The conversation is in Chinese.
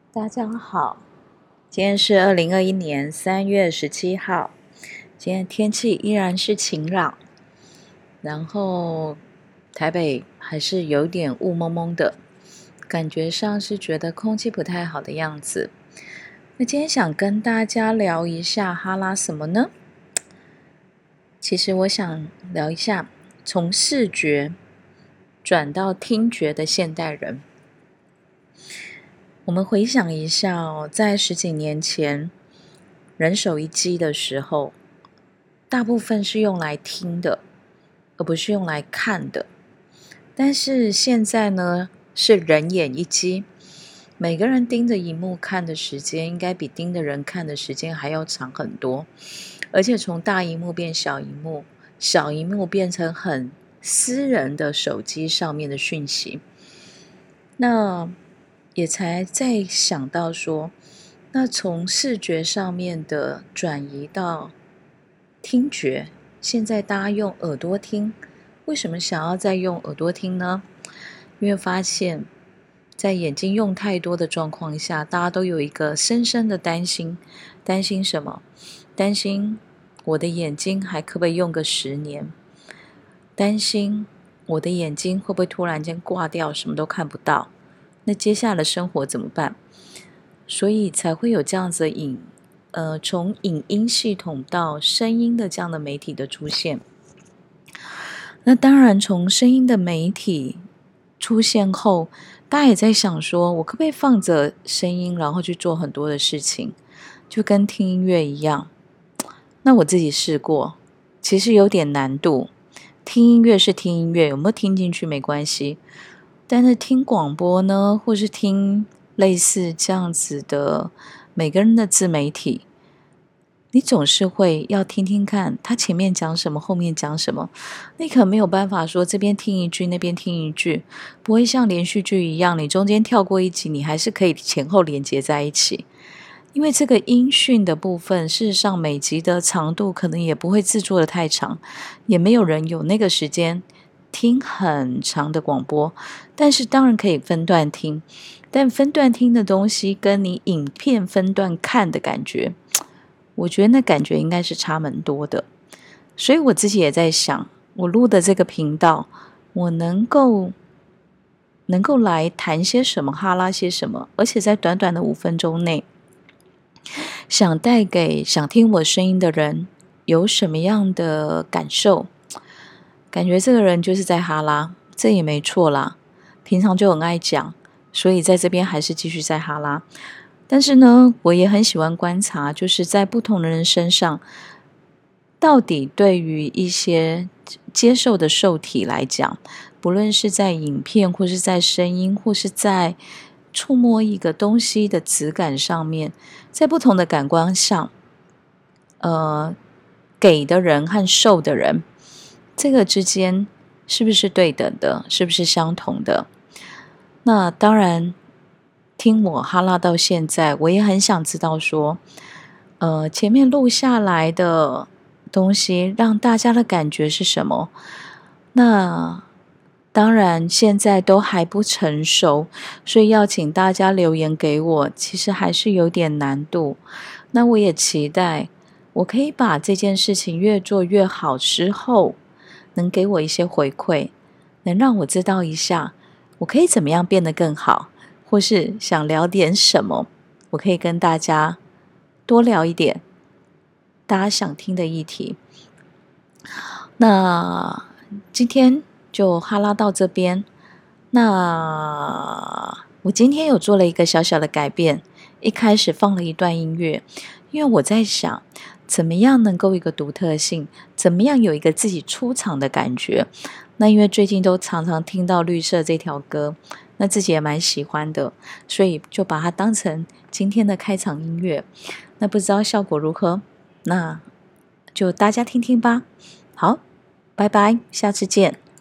大家好，今天是2021年3月17号，今天天气依然是晴朗，然后台北还是有点雾蒙蒙的，感觉上是觉得空气不太好的样子。那今天想跟大家聊一下哈拉什么呢？其实我想聊一下从视觉转到听觉的现代人。我们回想一下在10几年前人手一机的时候，大部分是用来听的，而不是用来看的。但是现在呢，是人眼一机，每个人盯着荧幕看的时间，应该比盯着人看的时间还要长很多。而且从大荧幕变小荧幕，小荧幕变成很私人的手机上面的讯息。那也才在想到说，那从视觉上面的转移到听觉，现在大家用耳朵听，为什么想要再用耳朵听呢？因为发现在眼睛用太多的状况下，大家都有一个深深的担心。担心什么？担心我的眼睛还可不可以用个10年？担心我的眼睛会不会突然间挂掉，什么都看不到？那接下来的生活怎么办？所以才会有这样子的从影音系统到声音的这样的媒体的出现。那当然，从声音的媒体出现后，大家也在想说，我可不可以放着声音，然后去做很多的事情，就跟听音乐一样？那我自己试过，其实有点难度。听音乐是听音乐，有没有听进去没关系。但是听广播呢，或是听类似这样子的每个人的自媒体，你总是会要听听看他前面讲什么，后面讲什么。你可能没有办法说这边听一句，那边听一句，不会像连续剧一样，你中间跳过一集，你还是可以前后连接在一起。因为这个音讯的部分，事实上每集的长度可能也不会制作的太长，也没有人有那个时间听很长的广播。但是当然可以分段听，但分段听的东西跟你影片分段看的感觉，我觉得那感觉应该是差蛮多的。所以我自己也在想，我录的这个频道，我能够来谈些什么，哈拉些什么，而且在短短的5分钟内，想带给想听我声音的人有什么样的感受？感觉这个人就是在哈拉，这也没错啦。平常就很爱讲，所以在这边还是继续在哈拉。但是呢，我也很喜欢观察，就是在不同的人身上，到底对于一些接受的受体来讲，不论是在影片，或是在声音，或是在触摸一个东西的质感上面，在不同的感官上，给的人和受的人，这个之间是不是对等的？是不是相同的？那当然，听我哈拉到现在，我也很想知道说，前面录下来的东西，让大家的感觉是什么？那当然，现在都还不成熟，所以要请大家留言给我，其实还是有点难度。那我也期待，我可以把这件事情越做越好之后，能给我一些回馈，能让我知道一下，我可以怎么样变得更好，或是想聊点什么，我可以跟大家多聊一点大家想听的议题。那今天就哈拉到这边。那我今天有做了一个小小的改变，一开始放了一段音乐，因为我在想怎么样能够一个独特性，怎么样有一个自己出场的感觉。那因为最近都常常听到绿色这条歌，那自己也蛮喜欢的，所以就把它当成今天的开场音乐。那不知道效果如何？那就大家听听吧。好，拜拜，下次见。